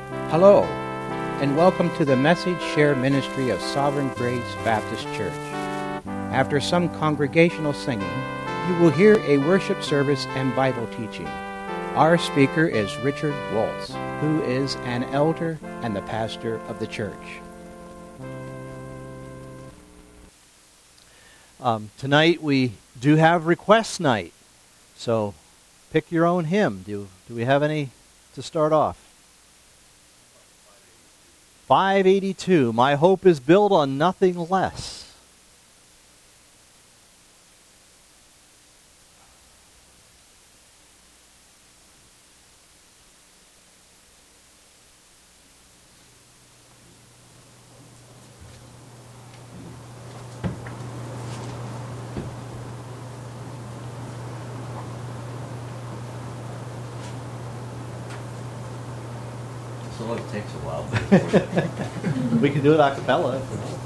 Hello, and welcome to the Message Share Ministry of Sovereign Grace Baptist Church. After some congregational singing, you will hear a worship service and Bible teaching. Our speaker is Richard Waltz, who is an elder and the pastor of the church. Tonight we do have request night, so pick your own hymn. Do we have any to start off? 582, My Hope is Built on Nothing Less. So it takes a while. We can do it a cappella.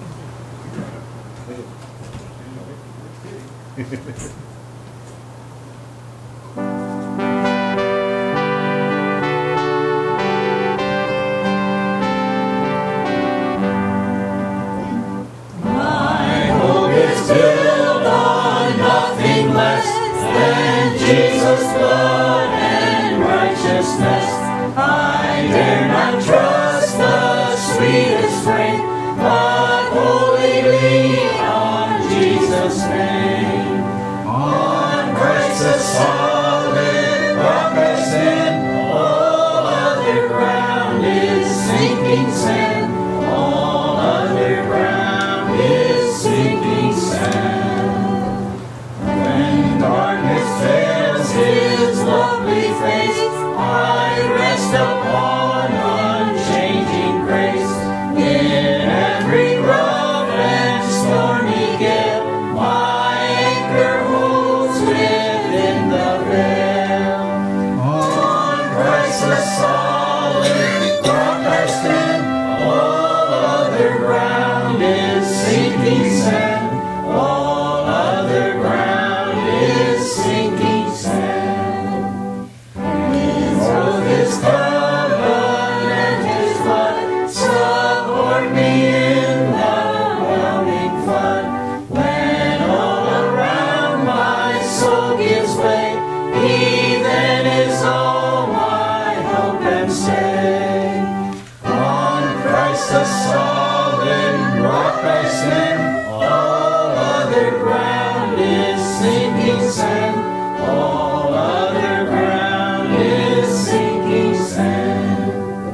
My hope is built on nothing less than Jesus' blood and righteousness. I dare not trust the sweetest frame, but wholly lean on Jesus' name. On Christ the solid rock I stand, all other ground is sinking sand. All other ground is sinking sand. When darkness veils his lovely face, I rest upon unchanging grace. In every rough and stormy gale, my anchor holds within the veil. On Christ the solid rock I stand, all other ground is sinking sand. All other ground is sinking sand. His covenant, His blood, support me in the whelming flood. When all around my soul gives way, He then is all my hope and stay. On Christ the solid rock I stand, all other ground is sinking sand. All other ground is sinking sand.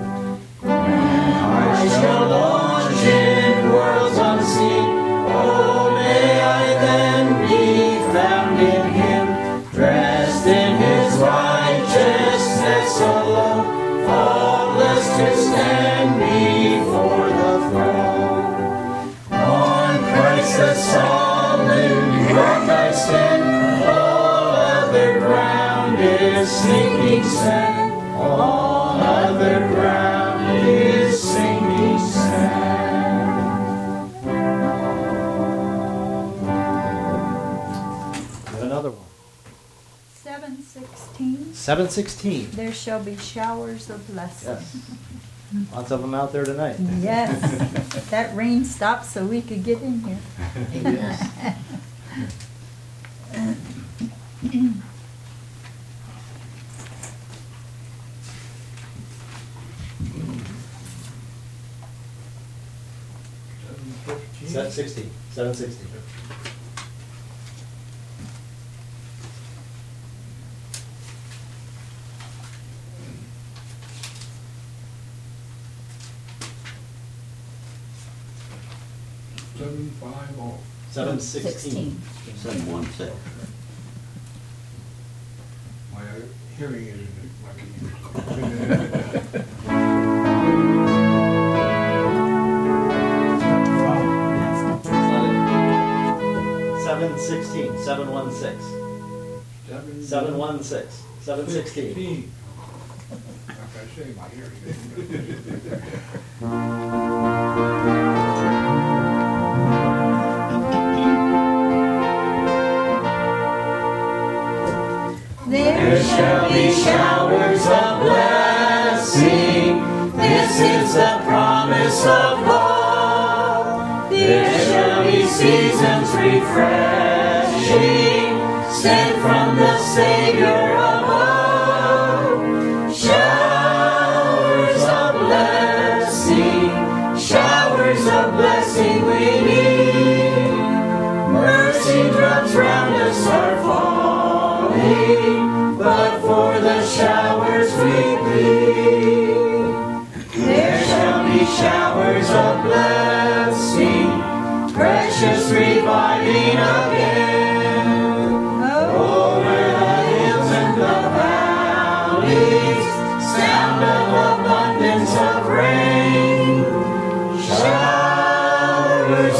I shall launch in worlds unseen. Oh, may I then be found in Him, dressed in His righteousness alone, faultless to stand before the throne. On Christ the solid rock I stand, all other ground is sinking sand. All other ground is sinking sand. Another one. 7:16. 716. There shall be showers of blessing. Yes. Lots of them out there tonight. Yes. That rain stopped so we could get in here. Set 16. 716. Seven, five, oh. 716. 716. My hearing isn't like it used to. 716. 716. 716. 716. Like I say, my hearing There shall be showers of blessing. This This is the promise of love. There shall be seasons refreshing, sent from the Savior above. Showers of blessing we need. Mercy drops round us are falling, but for the showers we plead. There shall be showers of blessing, precious reviving again, over the hills and the valleys, sound of abundance of rain. Showers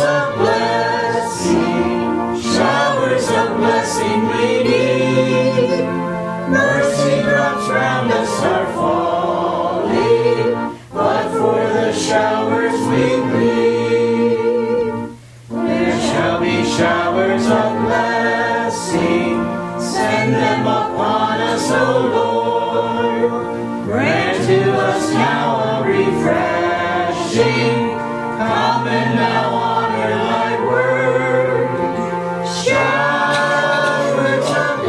of blessing we need. Mercy drops round us are falling, but for the showers we plead. There shall be showers of blessing, send them upon us, O Lord. Grant to us now a refreshing, come and now honor thy word. Showers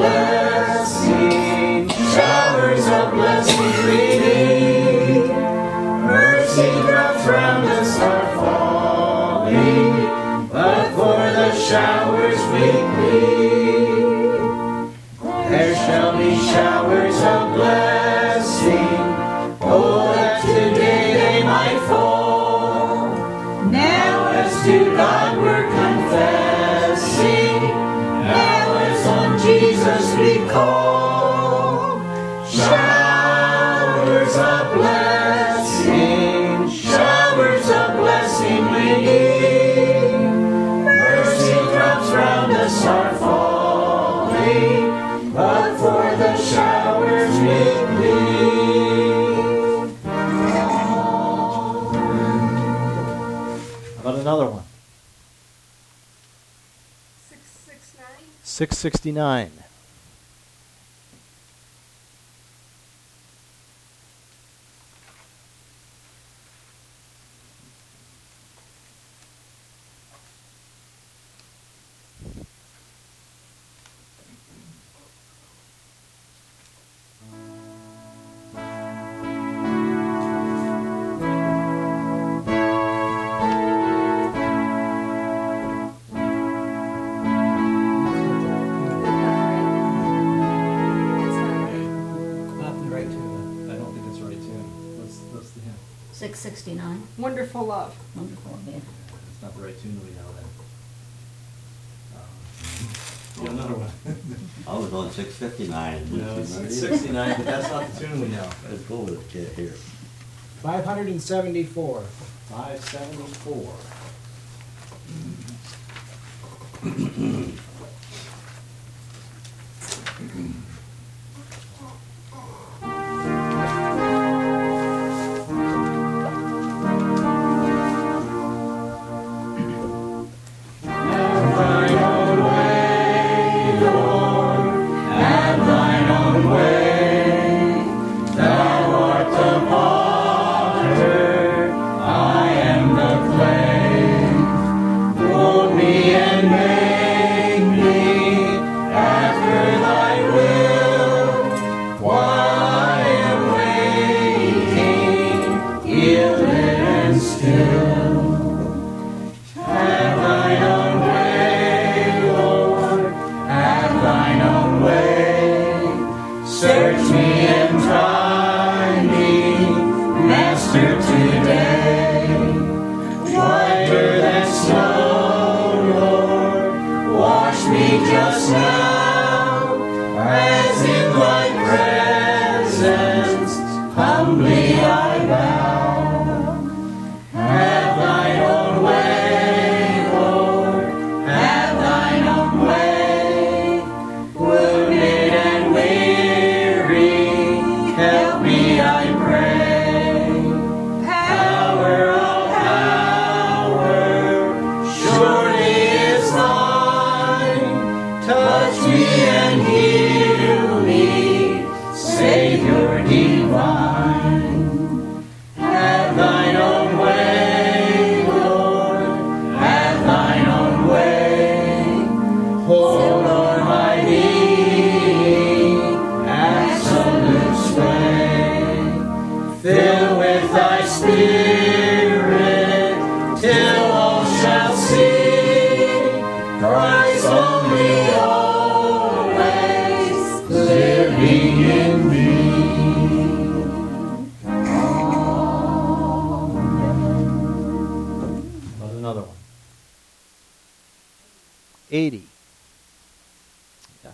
of blessing we need. Mercy drops round us are falling, but for the showers we plead. There shall be showers of blessing, oh, that today they might fall. Now as to God we're confessing, now as on Jesus we call. Showers of blessing we need. Mercy drops round us are falling, but for the showers we plead. How about another one? 669. 669. Not the right tune. I don't think it's the right tune. What's the hymn? 669. Wonderful love. Wonderful, yeah. It's not the right tune we know then. Yeah, another one. I was on 659. No, it's 669, but that's not the tune we know. Let's go with it here. 574. 574. Mold me and make me after thy will. thy spirit till all shall see Christ only always living in me. There's another one. 80. Yes.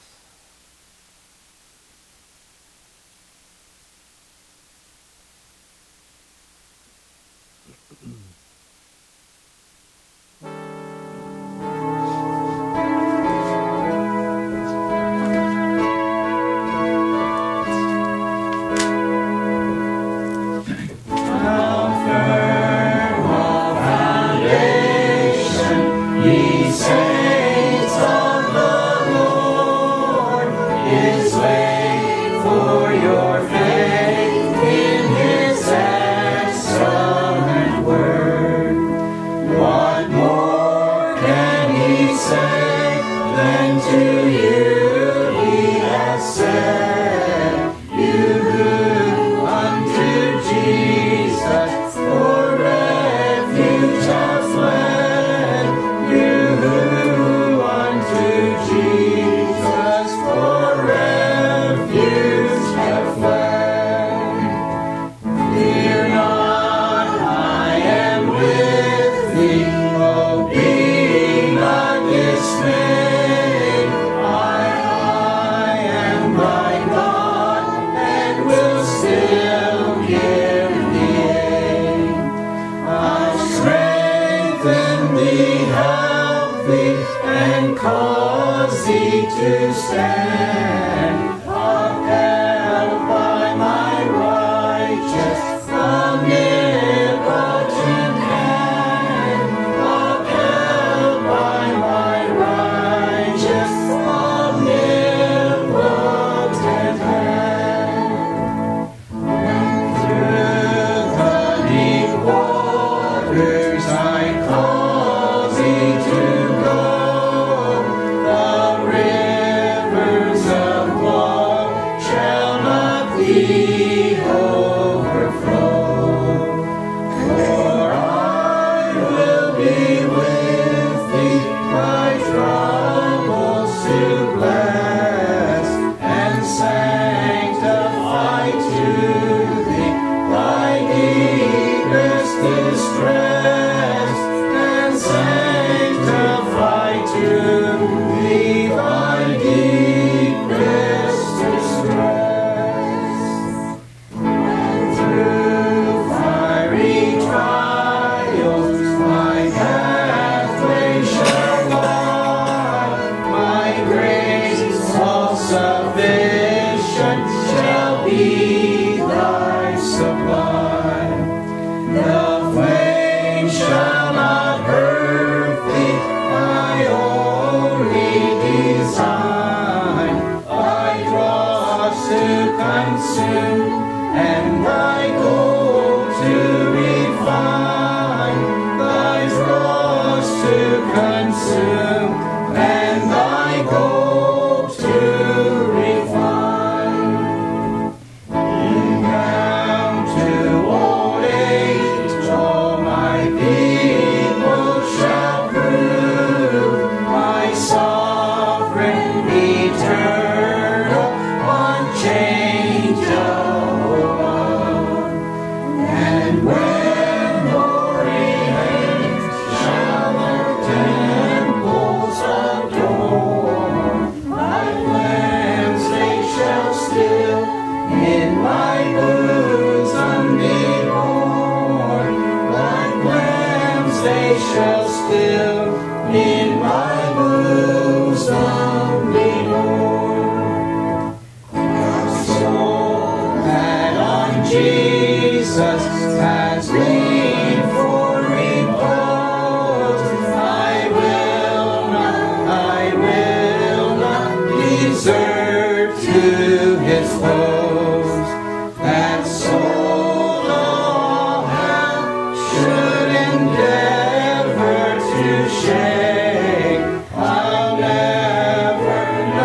Shake, I'll never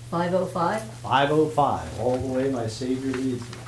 505. 505, all the way my Savior leads me.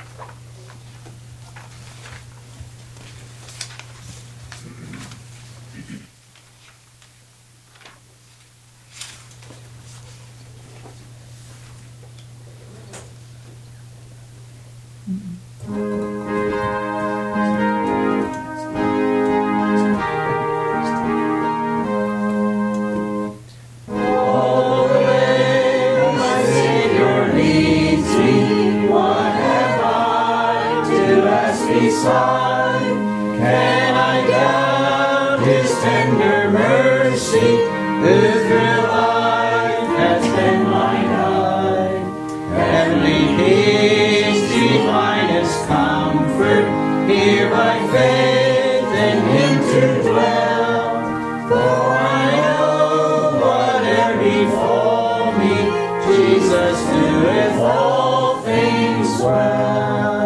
Can I doubt His tender mercy? Who through life has been my guide? Heavenly peace, divinest comfort, here by faith in Him to dwell. For I know whate'er befall me, Jesus doeth all things well.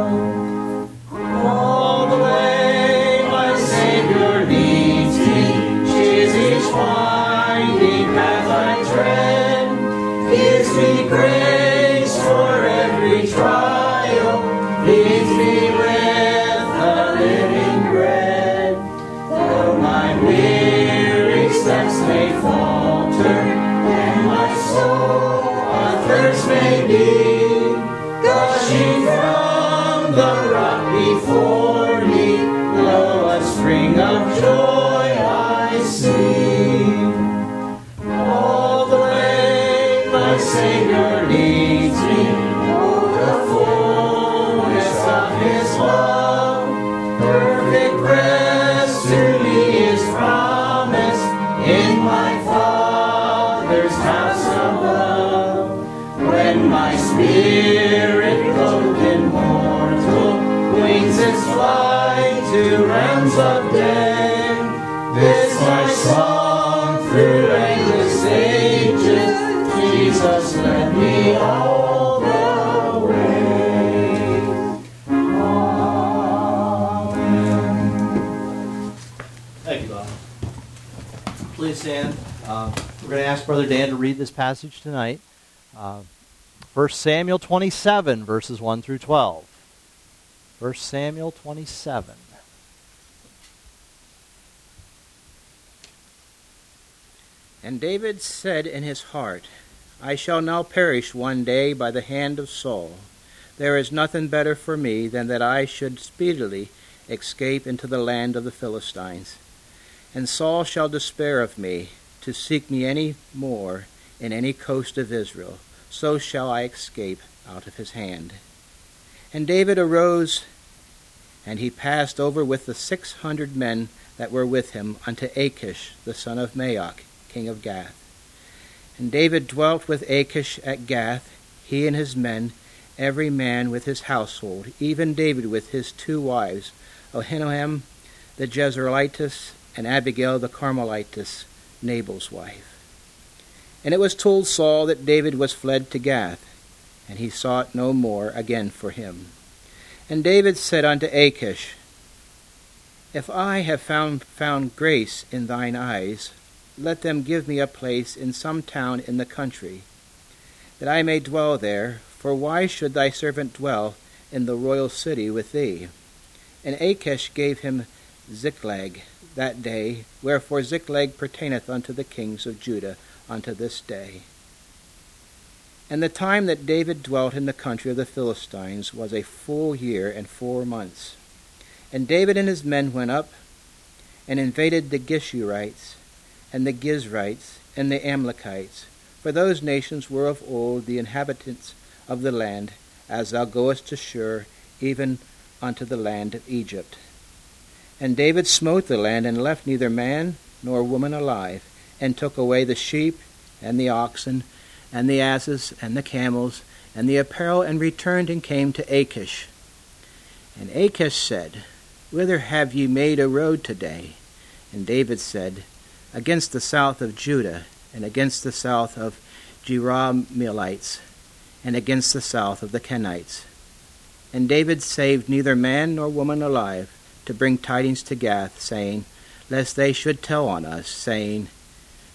Grace for every trial, feeds me with the living bread. Though my weary steps may falter, and my soul athirst may be, gushing from the rock before me, lo, a spring of joy I see. All the way my Savior leads me, oh, the fullness of His love. Perfect rest to me is promised in my Father's house above. When my spirit clothed in mortal wings its flight to realms of day, this my song through endless ages, Jesus led me all the way. Amen. Thank you, Bob. Please stand. We're going to ask Brother Dan to read this passage tonight. 1 Samuel 27, verses 1 through 12. 1 Samuel 27. And David said in his heart, I shall now perish one day by the hand of Saul. There is nothing better for me than that I should speedily escape into the land of the Philistines. And Saul shall despair of me, to seek me any more in any coast of Israel. So shall I escape out of his hand. And David arose, and he passed over with the 600 men that were with him unto Achish, the son of Maoch, king of Gath. And David dwelt with Achish at Gath, he and his men, every man with his household, even David with his 2 wives, Ahinoam the Jezreelitess, and Abigail the Carmelitess, Nabal's wife. And it was told Saul that David was fled to Gath, and he sought no more again for him. And David said unto Achish, If I have found grace in thine eyes, let them give me a place in some town in the country, that I may dwell there, for why should thy servant dwell in the royal city with thee? And Achish gave him Ziklag that day, wherefore Ziklag pertaineth unto the kings of Judah unto this day. And the time that David dwelt in the country of the Philistines was a full year and 4 months. And David and his men went up and invaded the Geshurites, and the Gizrites, and the Amalekites, for those nations were of old the inhabitants of the land, as thou goest to Shur, even unto the land of Egypt. And David smote the land, and left neither man nor woman alive, and took away the sheep, and the oxen, and the asses, and the camels, and the apparel, and returned and came to Achish. And Achish said, Whither have ye made a road today? And David said, Against the south of Judah, and against the south of Jerahmeelites, and against the south of the Kenites. And David saved neither man nor woman alive, to bring tidings to Gath, saying, Lest they should tell on us, saying,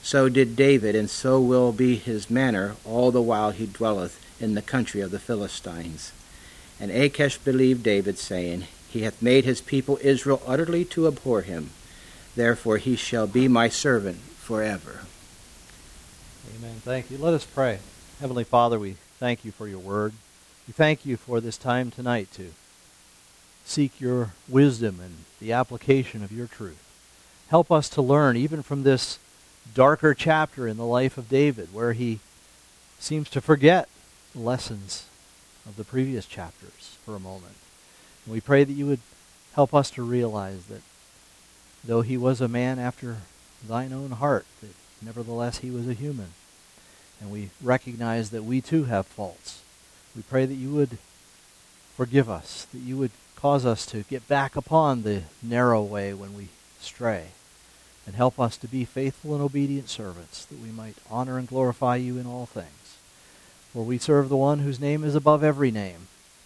So did David, and so will be his manner all the while he dwelleth in the country of the Philistines. And Achish believed David, saying, He hath made his people Israel utterly to abhor him. Therefore he shall be my servant forever. Amen. Thank you. Let us pray. Heavenly Father, we thank you for your word. We thank you for this time tonight to seek your wisdom and the application of your truth. Help us to learn even from this darker chapter in the life of David, where he seems to forget the lessons of the previous chapters for a moment. And we pray that you would help us to realize that though he was a man after thine own heart, that nevertheless he was a human. And we recognize that we too have faults. We pray that you would forgive us, that you would cause us to get back upon the narrow way when we stray, and help us to be faithful and obedient servants, that we might honor and glorify you in all things. For we serve the one whose name is above every name.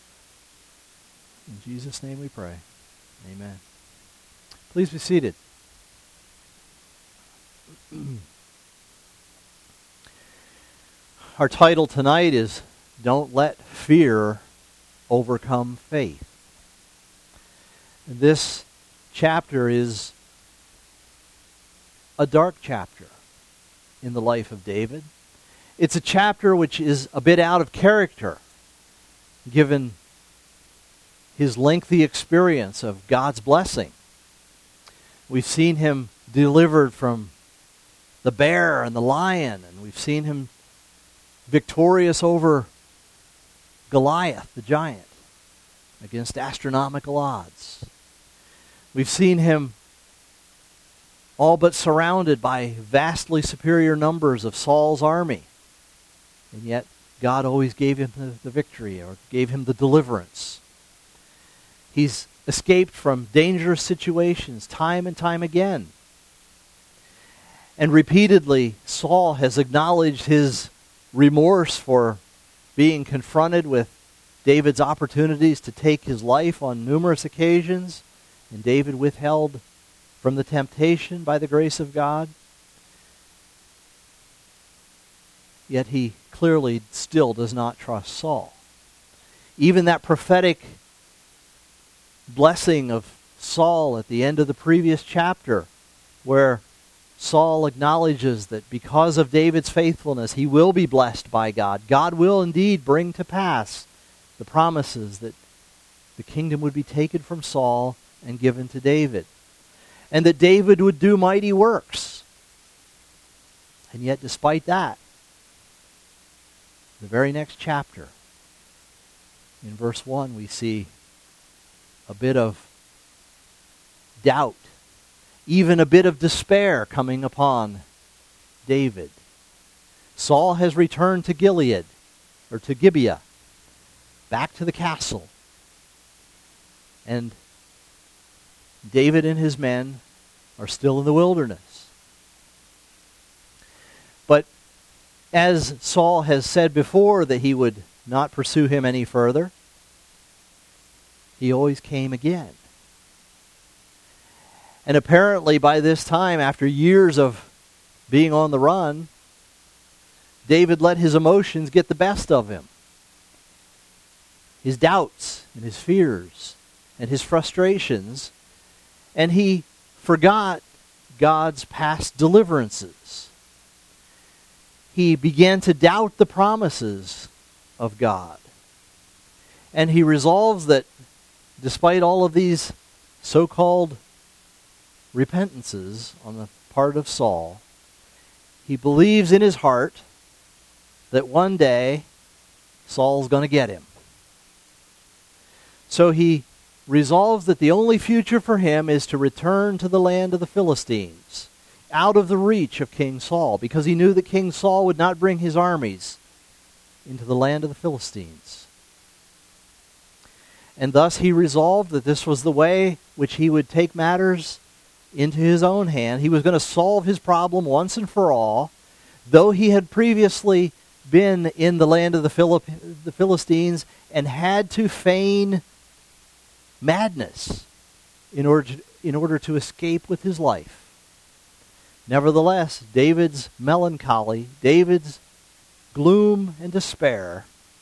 In Jesus' name we pray. Amen. Please be seated. Our title tonight is Don't Let Fear Overcome Faith. This chapter is a dark chapter in the life of David. It's a chapter which is a bit out of character, given his lengthy experience of God's blessing. We've seen him delivered from the bear and the lion, and we've seen him victorious over Goliath, the giant, against astronomical odds. We've seen him all but surrounded by vastly superior numbers of Saul's army. And yet God always gave him the victory, or gave him the deliverance. He's escaped from dangerous situations time and time again. And repeatedly, Saul has acknowledged his remorse for being confronted with David's opportunities to take his life on numerous occasions, and David withheld from the temptation by the grace of God. Yet he clearly still does not trust Saul. Even that prophetic blessing of Saul at the end of the previous chapter, where Saul acknowledges that because of David's faithfulness, he will be blessed by God. God will indeed bring to pass the promises that the kingdom would be taken from Saul and given to David, and that David would do mighty works. And yet, despite that, the very next chapter, in verse 1, we see a bit of doubt, even a bit of despair coming upon David. Saul has returned to Gilead, or to Gibeah, back to the castle. And David and his men are still in the wilderness. But as Saul has said before that he would not pursue him any further, he always came again. And apparently by this time, after years of being on the run, David let his emotions get the best of him. His doubts and his fears and his frustrations, and he forgot God's past deliverances. He began to doubt the promises of God. And he resolves that despite all of these so-called repentances on the part of Saul, he believes in his heart that one day Saul's going to get him. So he resolves that the only future for him is to return to the land of the Philistines, out of the reach of King Saul, because he knew that King Saul would not bring his armies into the land of the Philistines. And thus he resolved that this was the way which he would take matters into his own hand. He was going to solve his problem once and for all, though he had previously been in the land of the Philistines and had to feign madness in order to escape with his life. Nevertheless, David's melancholy, David's gloom and despair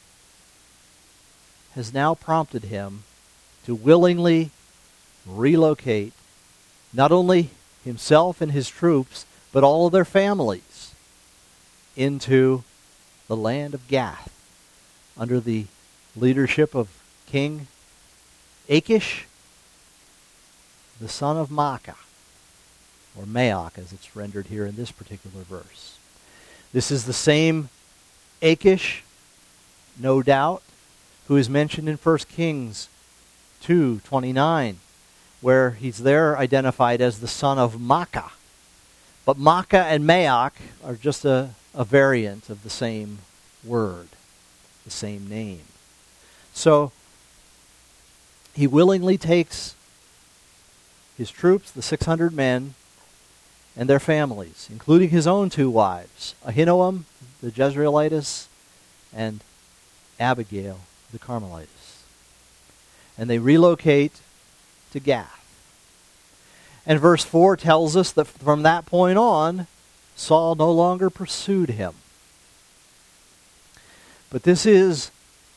has now prompted him to willingly relocate not only himself and his troops, but all of their families into the land of Gath under the leadership of King Achish, the son of Maacah, or Maoch as it's rendered here in this particular verse. This is the same Achish, no doubt, who is mentioned in 1 Kings 2:29, where he's there identified as the son of Maacah. But Maacah and Maoch are just a variant of the same word, the same name. So he willingly takes his troops, the 600 men, and their families, including his own 2 wives, Ahinoam, the Jezreelitess, and Abigail, the Carmelitess. And they relocate to Gath. And verse 4 tells us that from that point on, Saul no longer pursued him. But this is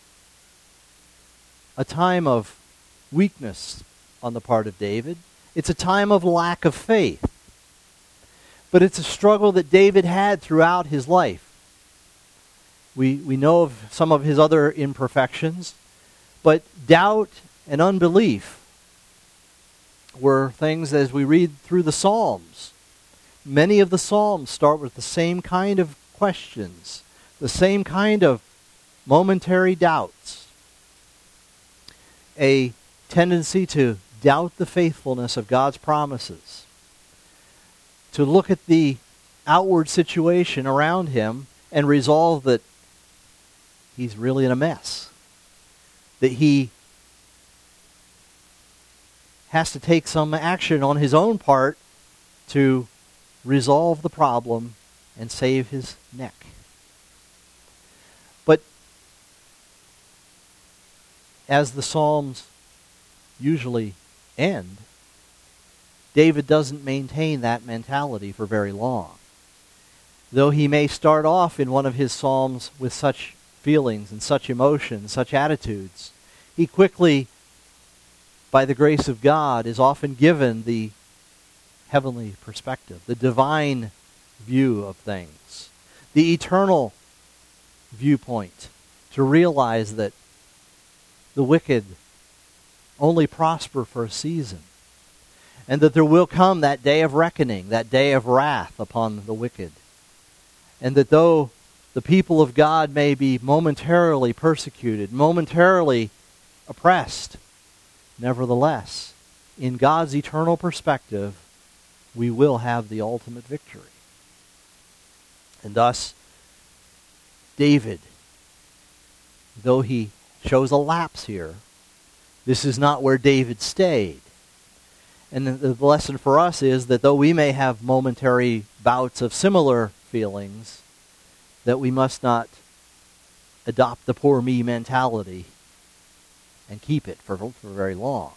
a time of weakness on the part of David. It's a time of lack of faith. But it's a struggle that David had throughout his life. We know of some of his other imperfections, but doubt and unbelief were things as we read through the Psalms. Many of the Psalms start with the same kind of questions, the same kind of momentary doubts. A tendency to doubt the faithfulness of God's promises, to look at the outward situation around him and resolve that he's really in a mess, that he has to take some action on his own part to resolve the problem and save his neck. But as the Psalms usually end, David doesn't maintain that mentality for very long. Though he may start off in one of his Psalms with such feelings and such emotions, such attitudes, he quickly, by the grace of God, is often given the heavenly perspective, the divine view of things, the eternal viewpoint, to realize that the wicked only prosper for a season, and that there will come that day of reckoning, that day of wrath upon the wicked, and that though the people of God may be momentarily persecuted, momentarily oppressed, nevertheless, in God's eternal perspective, we will have the ultimate victory. And thus, David, though he shows a lapse here, this is not where David stayed. And the lesson for us is that though we may have momentary bouts of similar feelings, that we must not adopt the poor me mentality and keep it for very long.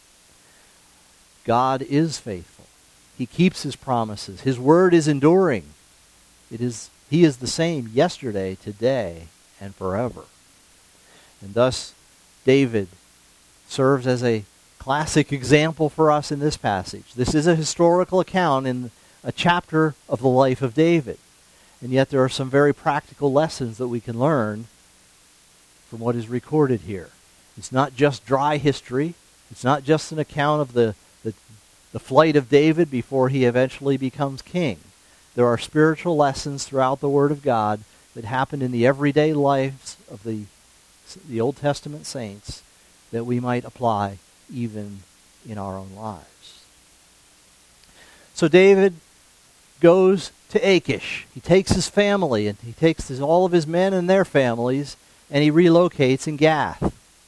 God is faithful. He keeps his promises. His word is enduring. He is the same yesterday, today, and forever. And thus, David serves as a classic example for us in this passage. This is a historical account in a chapter of the life of David. And yet there are some very practical lessons that we can learn from what is recorded here. It's not just dry history. It's not just an account of the flight of David before he eventually becomes king. There are spiritual lessons throughout the Word of God that happened in the everyday lives of the Old Testament saints that we might apply even in our own lives. So David goes to Achish. He takes his family and he takes all of his men and their families and he relocates in Gath.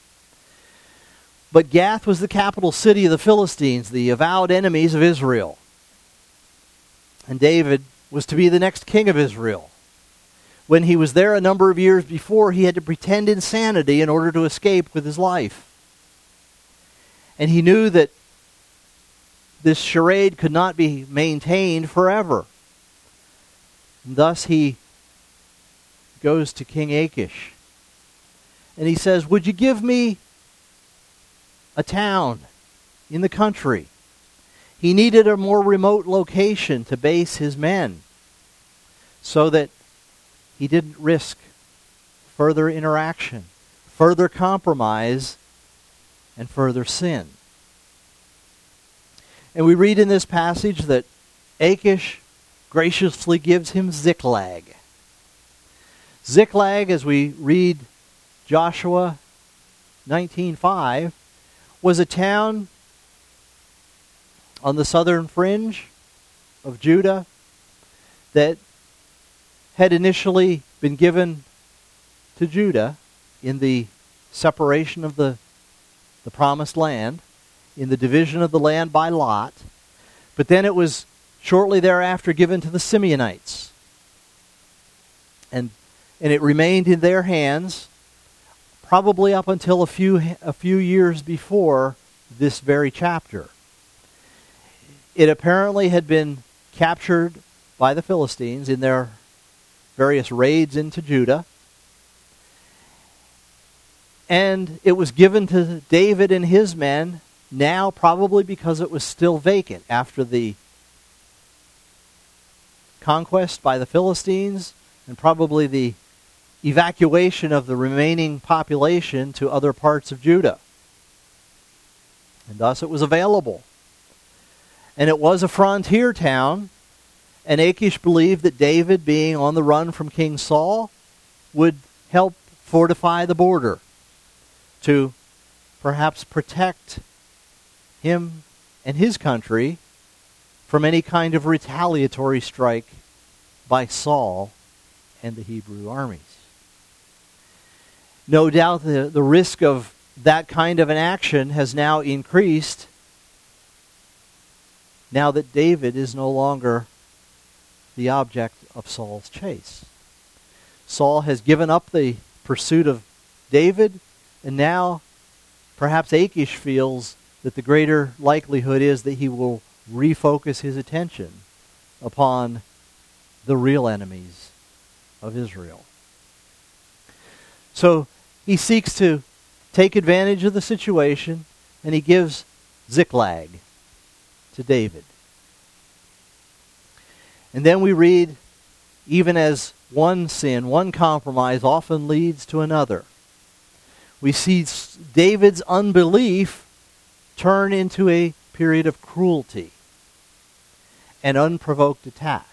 But Gath was the capital city of the Philistines, the avowed enemies of Israel. And David was to be the next king of Israel. When he was there a number of years before, he had to pretend insanity in order to escape with his life. And he knew that this charade could not be maintained forever. And thus he goes to King Achish. And he says, would you give me a town in the country? He needed a more remote location to base his men so that he didn't risk further interaction, further compromise, and further sin. And we read in this passage that Achish graciously gives him Ziklag. Ziklag, as we read Joshua 19:5, was a town on the southern fringe of Judah that had initially been given to Judah in the separation of the promised land, in the division of the land by Lot, but then it was shortly thereafter given to the Simeonites. And it remained in their hands probably up until a few years before this very chapter. It apparently had been captured by the Philistines in their various raids into Judah. And it was given to David and his men now probably because it was still vacant after the conquest by the Philistines and probably the evacuation of the remaining population to other parts of Judah. And thus it was available. And it was a frontier town, and Achish believed that David, being on the run from King Saul, would help fortify the border to perhaps protect him and his country from any kind of retaliatory strike by Saul and the Hebrew armies. No doubt the risk of that kind of an action has now increased now that David is no longer the object of Saul's chase. Saul has given up the pursuit of David, and now perhaps Achish feels that the greater likelihood is that he will refocus his attention upon the real enemies of Israel. So he seeks to take advantage of the situation, and he gives Ziklag to David. And then we read, even as one sin, one compromise often leads to another, we see David's unbelief turn into a period of cruelty and unprovoked attack.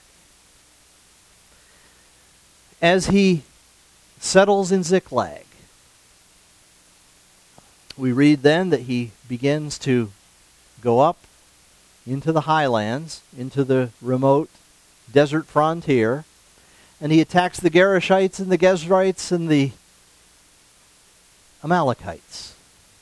As he settles in Ziklag, we read then that he begins to go up into the highlands, into the remote desert frontier, and he attacks the Gerishites and the Gezrites and the Amalekites.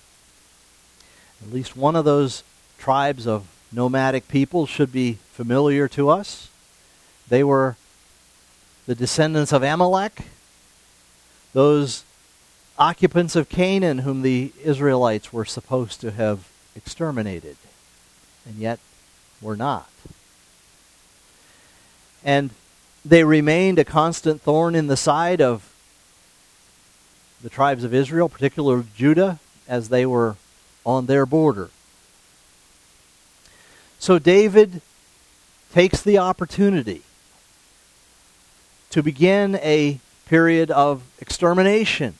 At least one of those tribes of nomadic people should be familiar to us. They were the descendants of Amalek, those occupants of Canaan whom the Israelites were supposed to have exterminated, and yet were not. And they remained a constant thorn in the side of the tribes of Israel, particularly of Judah, as they were on their border. So David takes the opportunity to begin a period of extermination.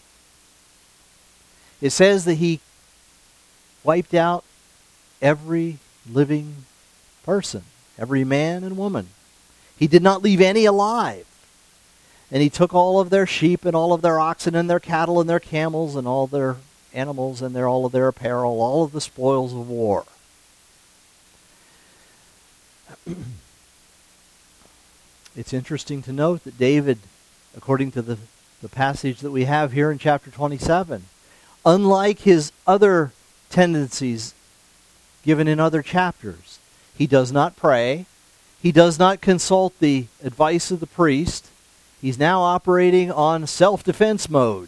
It says that he wiped out every living person, every man and woman. He did not leave any alive. And he took all of their sheep and all of their oxen and their cattle and their camels and all their animals and all of their apparel, all of the spoils of war. It's interesting to note that David, according to the passage that we have here in chapter 27, unlike his other tendencies given in other chapters, he does not pray. He does not consult the advice of the priest. He's now operating on self-defense mode.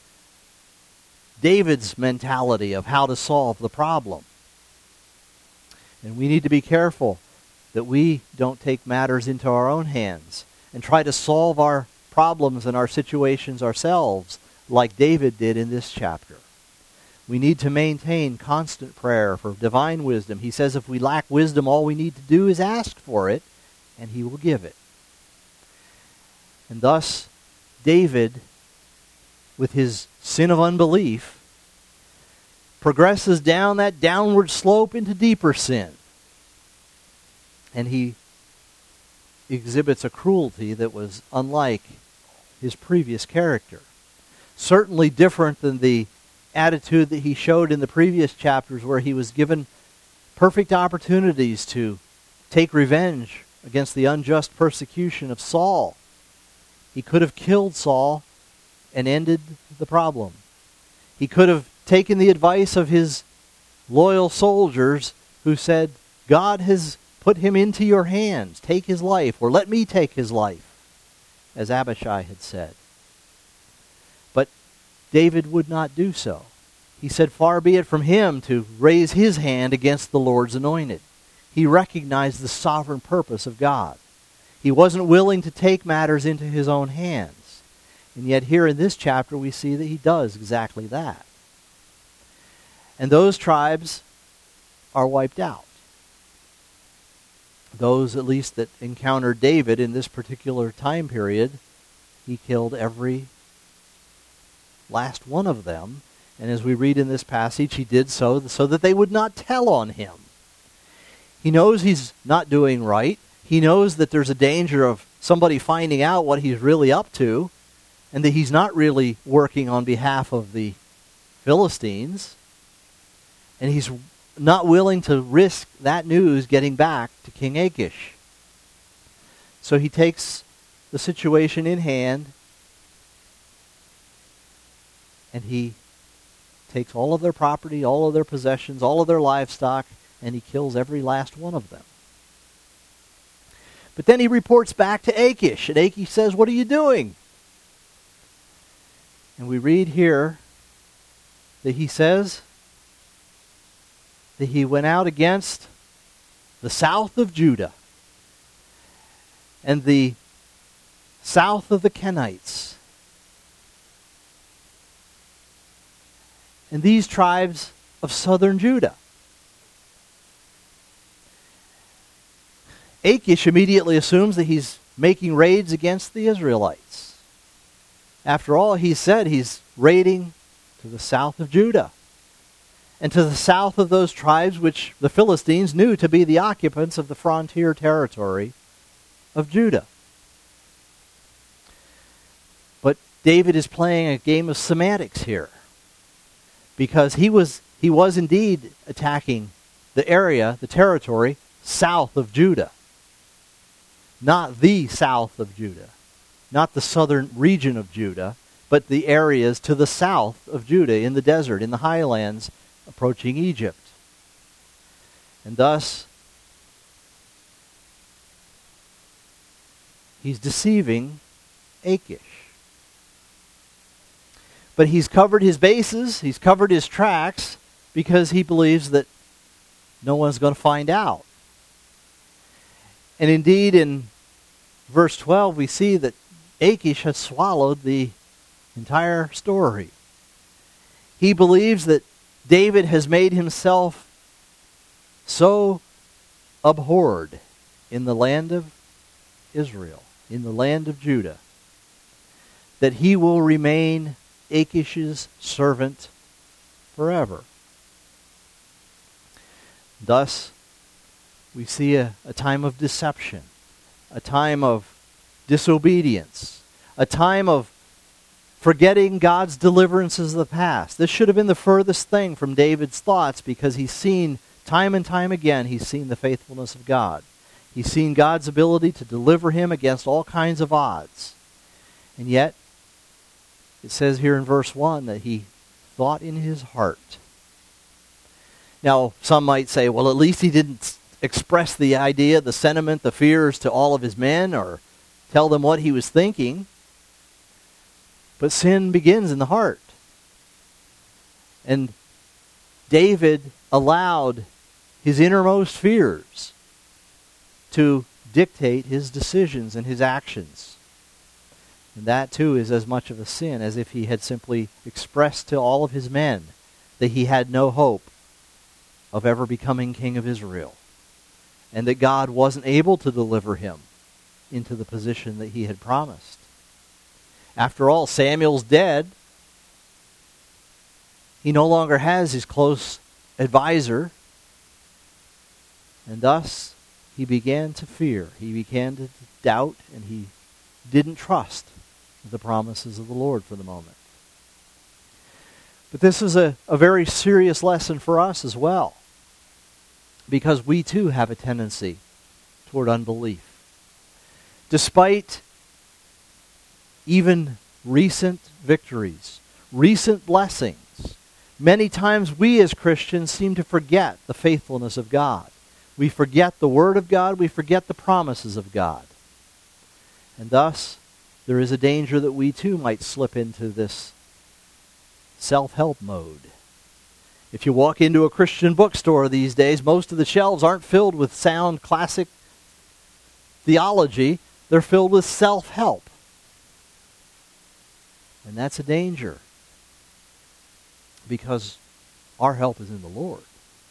David's mentality of how to solve the problem. And we need to be careful that we don't take matters into our own hands and try to solve our problems and our situations ourselves like David did in this chapter. We need to maintain constant prayer for divine wisdom. He says if we lack wisdom, all we need to do is ask for it, and he will give it. And thus, David, with his sin of unbelief, progresses down that downward slope into deeper sin. And he exhibits a cruelty that was unlike his previous character. Certainly different than the attitude that he showed in the previous chapters, where he was given perfect opportunities to take revenge against the unjust persecution of Saul. He could have killed Saul and ended the problem. He could have taken the advice of his loyal soldiers who said, God has put him into your hands. Take his life, or let me take his life, as Abishai had said. But David would not do so. He said, far be it from him to raise his hand against the Lord's anointed. He recognized the sovereign purpose of God. He wasn't willing to take matters into his own hands. And yet here in this chapter we see that he does exactly that. And those tribes are wiped out. Those, at least, that encountered David in this particular time period, he killed every last one of them. And as we read in this passage, he did so that they would not tell on him. He knows he's not doing right. He knows that there's a danger of somebody finding out what he's really up to, and that he's not really working on behalf of the Philistines. And he's not willing to risk that news getting back to King Achish. So he takes the situation in hand, and he takes all of their property, all of their possessions, all of their livestock, and he kills every last one of them. But then he reports back to Achish, and Achish says, what are you doing? And we read here that he says that he went out against the south of Judah and the south of the Kenites. And these tribes of southern Judah. Achish immediately assumes that he's making raids against the Israelites. After all, he said he's raiding to the south of Judah and to the south of those tribes which the Philistines knew to be the occupants of the frontier territory of Judah. But David is playing a game of semantics here, because he was indeed attacking the area, the territory, south of Judah. Not the south of Judah, not the southern region of Judah, but the areas to the south of Judah, in the desert, in the highlands, approaching Egypt. And thus, he's deceiving Achish. But he's covered his bases, he's covered his tracks, because he believes that no one's going to find out. And indeed, in verse 12, we see that Achish has swallowed the entire story. He believes that David has made himself so abhorred in the land of Israel, in the land of Judah, that he will remain Achish's servant forever. Thus, we see a time of deception, a time of disobedience, a time of forgetting God's deliverances of the past. This should have been the furthest thing from David's thoughts, because he's seen time and time again, he's seen the faithfulness of God. He's seen God's ability to deliver him against all kinds of odds. And yet, it says here in verse 1 that he thought in his heart. Now, some might say, well, at least he didn't express the idea, the sentiment, the fears to all of his men, or tell them what he was thinking. But sin begins in the heart. And David allowed his innermost fears to dictate his decisions and his actions. And that too is as much of a sin as if he had simply expressed to all of his men that he had no hope of ever becoming king of Israel, and that God wasn't able to deliver him into the position that he had promised. After all, Samuel's dead. He no longer has his close advisor, and thus he began to fear. He began to doubt, and he didn't trust the promises of the Lord for the moment. But this is a very serious lesson for us as well, because we too have a tendency toward unbelief. Despite even recent victories, recent blessings, many times we as Christians seem to forget the faithfulness of God. We forget the Word of God. We forget the promises of God. And thus, there is a danger that we too might slip into this self-help mode. If you walk into a Christian bookstore these days, most of the shelves aren't filled with sound classic theology. They're filled with self-help. And that's a danger, because our help is in the Lord.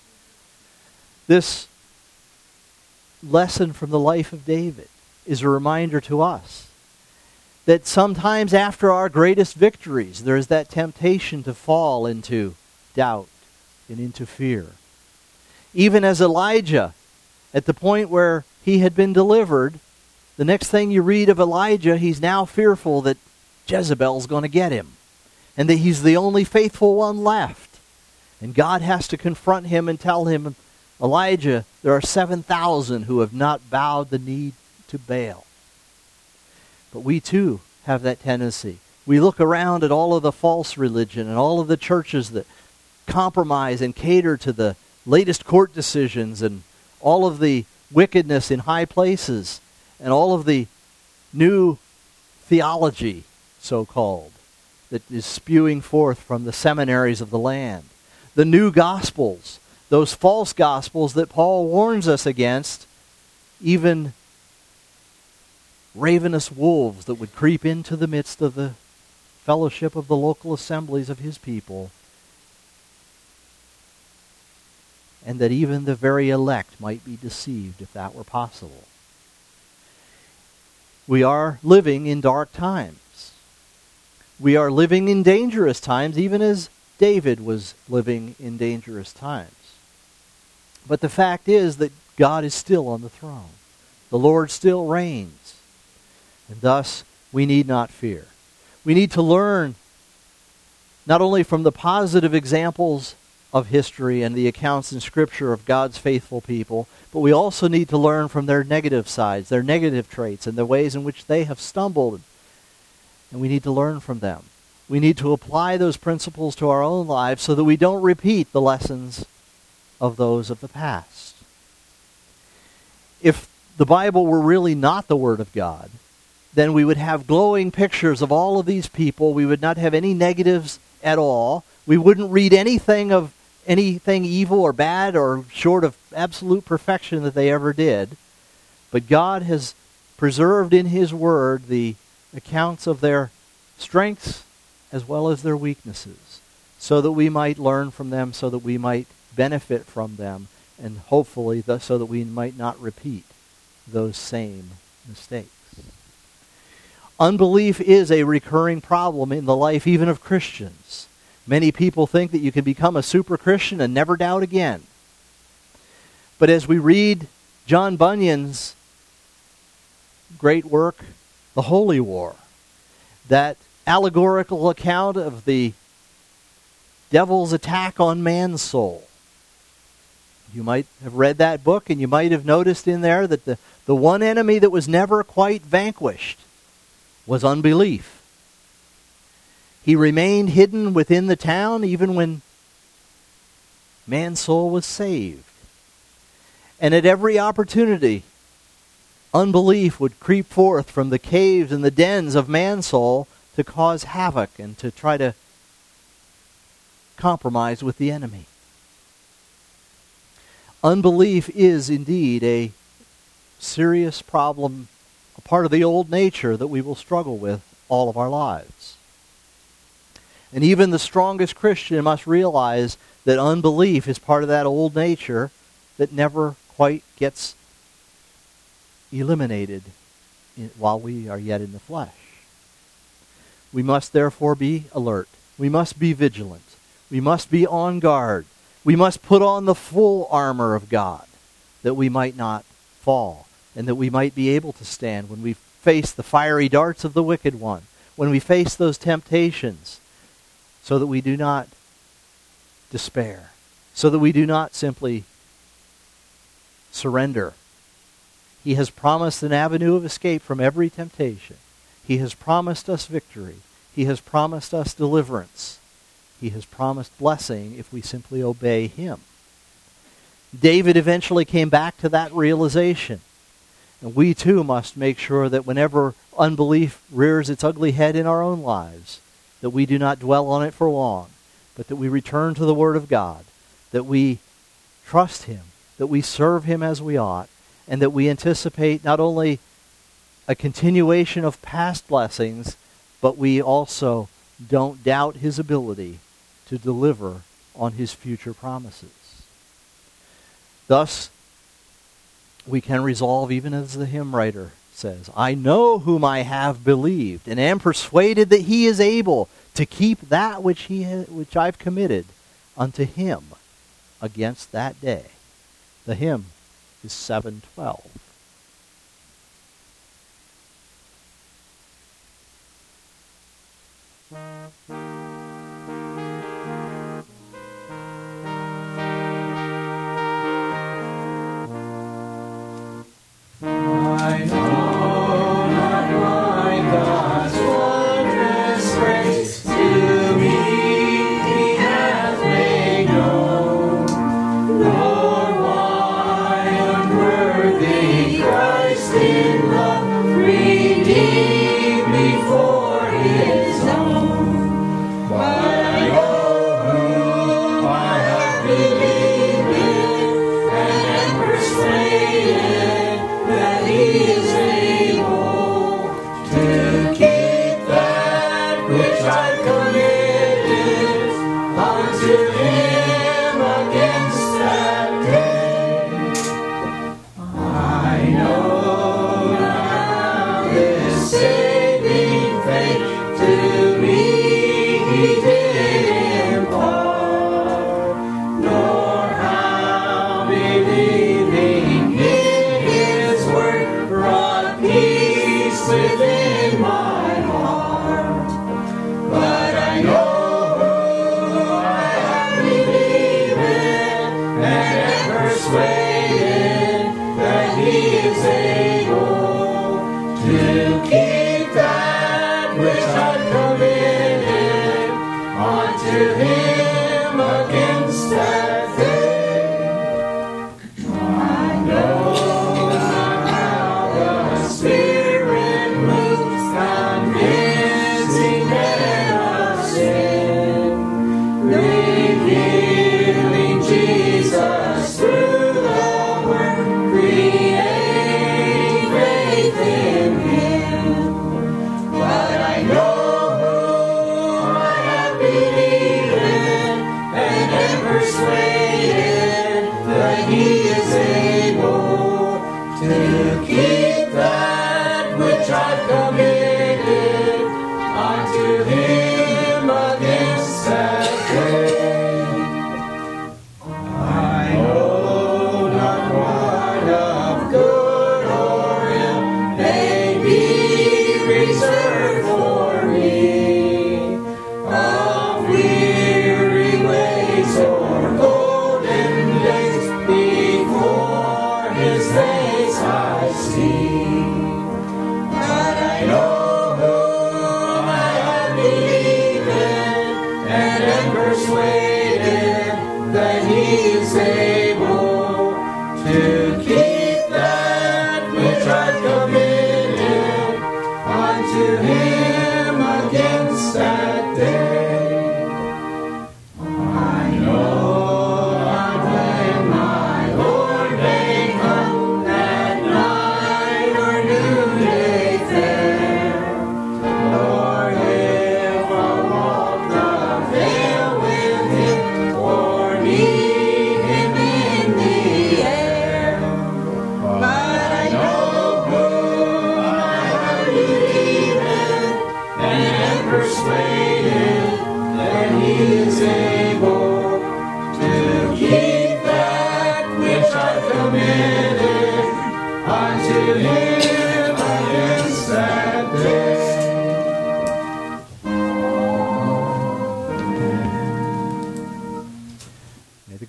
This lesson from the life of David is a reminder to us that sometimes after our greatest victories, there is that temptation to fall into doubt and into fear. Even as Elijah, at the point where he had been delivered, the next thing you read of Elijah, he's now fearful that Jezebel's going to get him, and that he's the only faithful one left. And God has to confront him and tell him, Elijah, there are 7,000 who have not bowed the knee to Baal. But we too have that tendency. We look around at all of the false religion and all of the churches that compromise and cater to the latest court decisions and all of the wickedness in high places and all of the new theology, so-called, that is spewing forth from the seminaries of the land. The new gospels, those false gospels that Paul warns us against, even ravenous wolves that would creep into the midst of the fellowship of the local assemblies of his people, and that even the very elect might be deceived if that were possible. We are living in dark times. We are living in dangerous times, even as David was living in dangerous times. But the fact is that God is still on the throne. The Lord still reigns. And thus, we need not fear. We need to learn not only from the positive examples of history and the accounts in Scripture of God's faithful people, but we also need to learn from their negative sides, their negative traits, and the ways in which they have stumbled. And we need to learn from them. We need to apply those principles to our own lives so that we don't repeat the lessons of those of the past. If the Bible were really not the Word of God, then we would have glowing pictures of all of these people. We would not have any negatives at all. We wouldn't read anything of anything evil or bad or short of absolute perfection that they ever did. But God has preserved in His Word the accounts of their strengths as well as their weaknesses, so that we might learn from them, so that we might benefit from them, and hopefully so that we might not repeat those same mistakes. Unbelief is a recurring problem in the life even of Christians. Many people think that you can become a super Christian and never doubt again. But as we read John Bunyan's great work, The Holy War, that allegorical account of the devil's attack on man's soul, you might have read that book and you might have noticed in there that the one enemy that was never quite vanquished was unbelief. He remained hidden within the town even when man's soul was saved. And at every opportunity, unbelief would creep forth from the caves and the dens of man's soul to cause havoc and to try to compromise with the enemy. Unbelief is indeed a serious problem, a part of the old nature that we will struggle with all of our lives. And even the strongest Christian must realize that unbelief is part of that old nature that never quite gets eliminated while we are yet in the flesh. We must therefore be alert. We must be vigilant. We must be on guard. We must put on the full armor of God that we might not fall and that we might be able to stand when we face the fiery darts of the wicked one, when we face those temptations, so that we do not despair, so that we do not simply surrender. He has promised an avenue of escape from every temptation. He has promised us victory. He has promised us deliverance. He has promised blessing if we simply obey him. David eventually came back to that realization. And we too must make sure that whenever unbelief rears its ugly head in our own lives, that we do not dwell on it for long, but that we return to the Word of God, that we trust him, that we serve him as we ought, and that we anticipate not only a continuation of past blessings, but we also don't doubt his ability to deliver on his future promises. Thus, we can resolve, even as the hymn writer says, I know whom I have believed, and am persuaded that he is able to keep that which I've committed unto him against that day. The hymn is 712. I know not why God's wondrous grace to me he hath made known, nor why unworthy Christ in love redeemed me for his own. But I know whom I have believed in, and am persuaded that he is able to keep that which I've committed unto him against that day. I know now this saving faith to me he did impart, nor how believing in his word brought peace within my heart. But I know who I have believed in, and am persuaded that he is able to keep that which I've committed unto him against that day. I know not how the Spirit moves, convincing men of sin, revealing Jesus through the Word, creating faith in him. But I know whom I have believed in, and am persuaded that he is able to keep that which I've committed unto him against that day. I know not what of good or ill may be reserved for me, of weary ways or golden days before his face I see. But I know whom I have believed in, and am persuaded that he is able to keep that which I've committed unto him against that day. I know not when my Lord may come, that night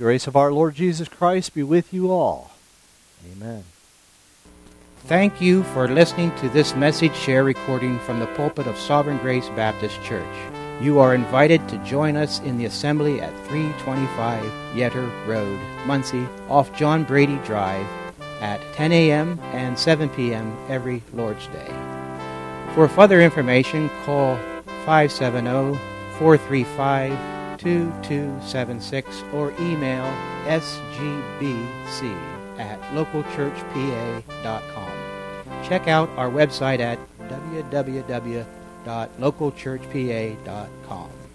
grace of our Lord Jesus Christ be with you all. Amen. Thank you for listening to this message share recording from the pulpit of Sovereign Grace Baptist Church. You are invited to join us in the assembly at 325 Yetter Road, Muncie, off John Brady Drive, at 10 a.m. and 7 p.m. every Lord's Day. For further information, call 570-435-2276 or email sgbc@localchurchpa.com. Check out our website at www.localchurchpa.com.